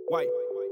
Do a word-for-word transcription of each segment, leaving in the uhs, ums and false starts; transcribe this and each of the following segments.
Why?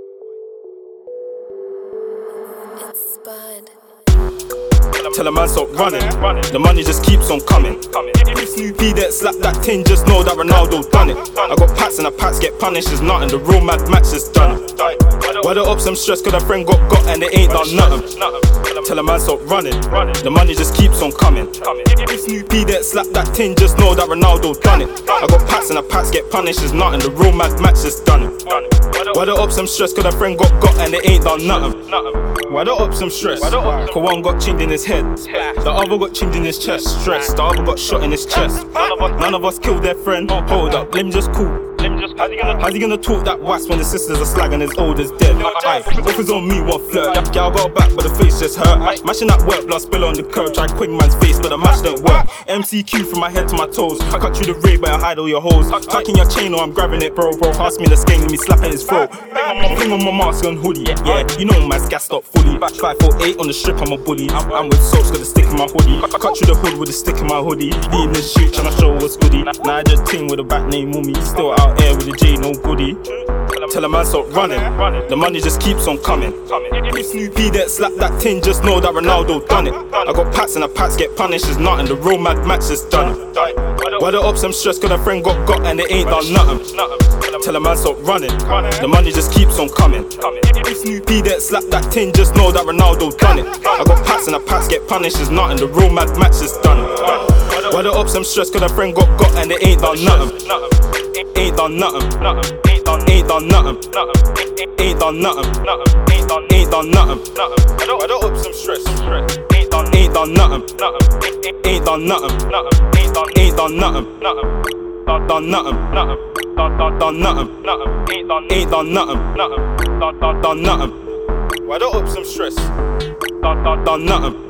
It's Spud. Tell a man stop running. The money just keeps on coming. If Snoopy that slap that tin, just know that Ronaldo done it. I got pats and the pats get punished. There's nothing. The real Mad Max is done it. Why the ups I'm stressed cause a friend got got and they ain't done nothing. Tell a man stop running. The money just keeps on coming. If Snoopy that slap that tin, just know that Ronaldo done it. I got pats and the pats get punished. There's nothing. The real Mad Max is done it. Why the ups I'm stressed cause a friend got got and they ain't done nothing. Why the ups I'm stressed? Cause one got chinned in his head, the other got chinned in his chest. Stressed, the other got shot in his chest. None of us killed their friend. Hold up, let me just cool. How's he gonna talk that wax when the sisters are slagging his old as dead? Aye, if it's on me, one flirt. Gal got back, but the face just hurt. Mashing that work, blood spill on the curb. Try quick man's face, but the mash don't work. M C Q from my head to my toes. I cut through the raid, but I hide all your hoes. Tucking your chain or I'm grabbing it, bro, bro. Pass me the skein, me slapping his throat. Fling on my mask and hoodie, yeah. You know man's gassed up fully. Five foot eight on the strip, I'm a bully. I'm with soaps, got a stick in my hoodie. I cut through the hood with a stick in my hoodie. Leading the shoot, tryna show what's goodie. Now I just ting with a back name Mummy. Still out here with a J, no goodie. Tell a man stop running. The money just keeps on coming. If Snoopy that slap that tin, just know that Ronaldo done it. I got pats and the pats get punished. There's nothing. The real Mad Max is done it. Why the ups I'm stressed cause a friend got got and they ain't done nothing. Tell a man stop running. The money just keeps on coming. If Snoopy that slap that tin, just know that Ronaldo done it. I got pats and the pats get punished. There's nothing. The real Mad Max is done it. Why the ups I'm stressed cause a friend got got and they ain't done nothing. Ain't done nothing. Ain't done nothing. Ain't done nothing. Ain't done nothing. Why the ups I'm stressed? Ain't done nothing. Ain't done nothing. Ain't done nothing. Done nothing. Done nothing. Ain't done nothing. Done nothing. Why the ups I'm stressed? Done nothing.